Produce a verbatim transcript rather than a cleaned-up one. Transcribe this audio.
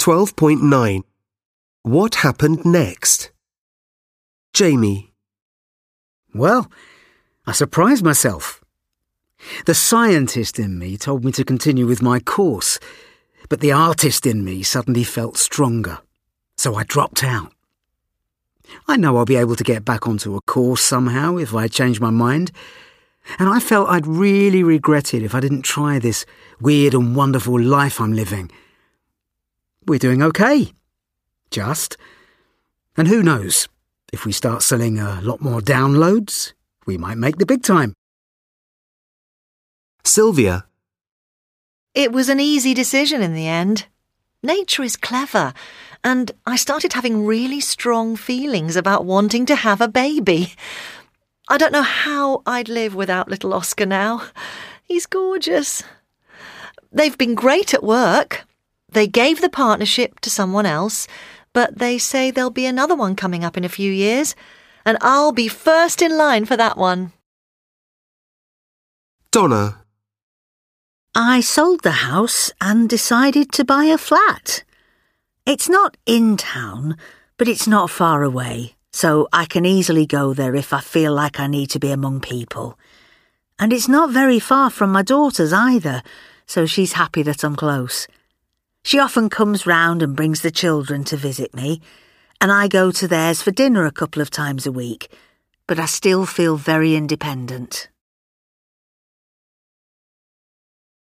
twelve point nine. What happened next? Jamie. Well, I surprised myself. The scientist in me told me to continue with my course, but the artist in me suddenly felt stronger, so I dropped out. I know I'll be able to get back onto a course somehow if I change my mind, and I felt I'd really regret it if I didn't try this weird and wonderful life I'm living. We're doing okay. Just. And who knows, if we start selling a lot more downloads, we might make the big time. Sylvia. It was an easy decision in the end. Nature is clever, and I started having really strong feelings about wanting to have a baby. I don't know how I'd live without little Oscar now. He's gorgeous. They've been great at work. They gave the partnership to someone else, but they say there'll be another one coming up in a few years, and I'll be first in line for that one. Donna. I sold the house and decided to buy a flat. It's not in town, but it's not far away, so I can easily go there if I feel like I need to be among people. And it's not very far from my daughter's either, so she's happy that I'm close. She often comes round and brings the children to visit me, and I go to theirs for dinner a couple of times a week, but I still feel very independent.